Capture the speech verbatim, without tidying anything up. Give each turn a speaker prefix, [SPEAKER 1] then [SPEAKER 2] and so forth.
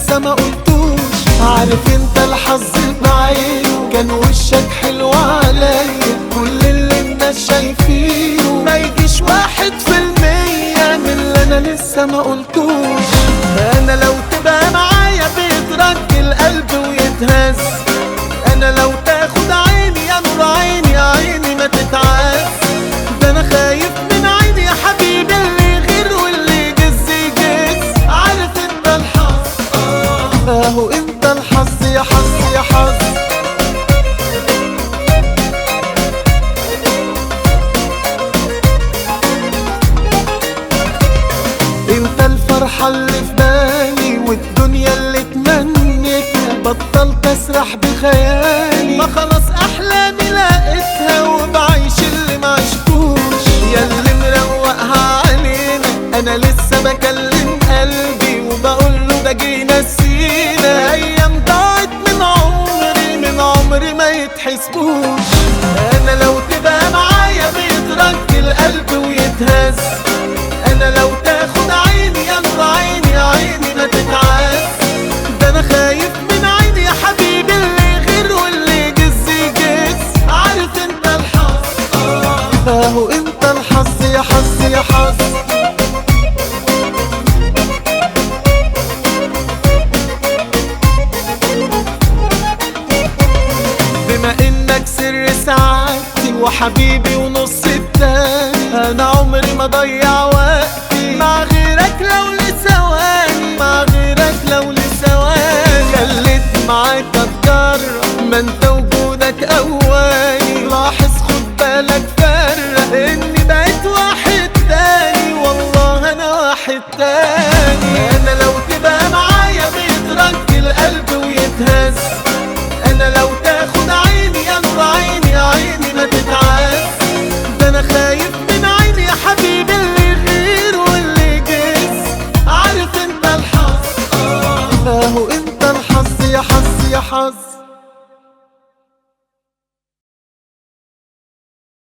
[SPEAKER 1] لسه ما قلتوش. عارف انت الحظ بعينه كان وشك حلو عليا، كل اللي الناس شايفينه ما يجيش واحد في المية من اللي انا لسه ما قلتوش. انا لو تبقى معايا بيترك القلب ويتهز، انا لو تاخد عيني يا نور عيني عيني ما تتعز. ده انا خايف من عيني يا حبيبي اللي غير واللي يجز يجز. عارف انت الحظ اه اهو انت الحظ يا حظ يا حظ. انت الفرحة اللي في بالي والدنيا اللي تمنيتها، بطلت اسرح بخيالي ما خلاص احلامي لقيتها، وبعيش اللي معشتوش. يا اللي مروقها علينا انا لسه بكلم قلبي وبقوله ده جينا نسينا، ايام ضاعت من عمري من عمري ما يتحسبوش. انا لو تبقى معايا بيترك القلب ويتهز، انا لو تاخد عيني يا نور عيني عيني ما تتعز. ده انا خايف من عيني يا حبيبي اللي غير واللي يجز يجز. عارف انت الحظ اه اهو انت الحظ يا حظ يا حظ. بما انك سر سعادتي وحبيبي ونص التاني، انا عمري ما ضيع وقتي مع غيرك لو لثواني، مع غيرك لو لثواني. خليت معاك اتجرب ما انت